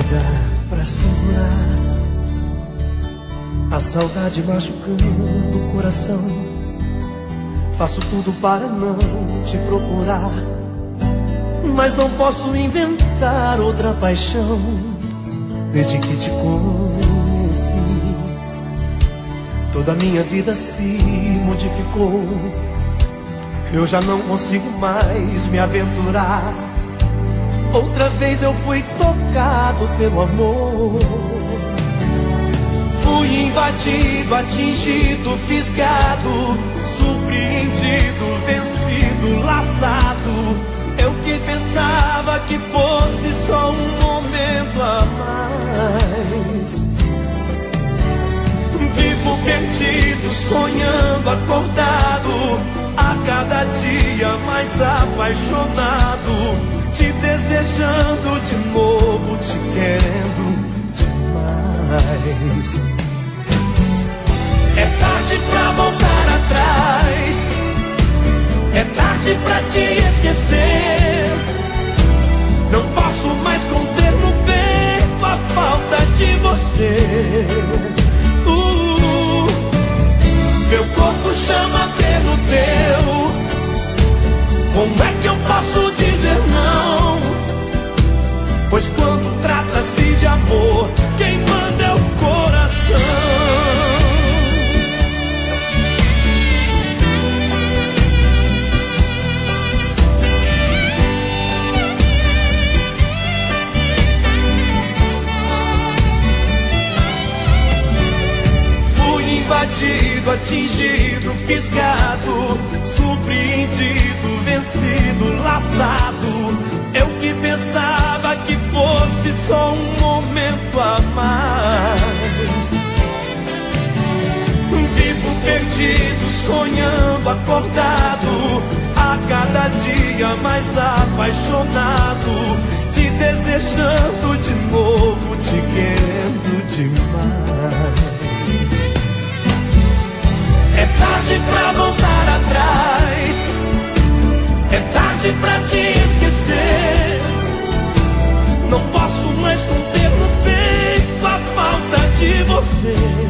nada pra segurar a saudade machucando o coração. Faço tudo para não te procurar, mas não posso inventar outra paixão. Desde que te conheci, toda a minha vida se modificou. Eu já não consigo mais me aventurar. Outra vez eu fui tocado pelo amor. Fui invadido, atingido, fisgado, surpreendido, vencido, laçado. Eu que pensava que fosse só um momento a mais. Vivo perdido, sonhando, acordado, a cada dia mais apaixonado, te desejando de novo, te querendo demais. É tarde pra voltar atrás, é tarde pra te esquecer. Não posso mais conter no peito a falta de você. Meu corpo chama pelo teu. Como é que eu posso dizer não? Pois quando trata-se de amor, quem manda é o coração. Invadido, atingido, fisgado, surpreendido, vencido, laçado. Eu que pensava que fosse só um momento a mais. Vivo perdido, sonhando, acordado, a cada dia mais apaixonado, te desejando de novo, te querendo demais. É tarde pra voltar atrás, é tarde pra te esquecer. Não posso mais conter no peito a falta de você.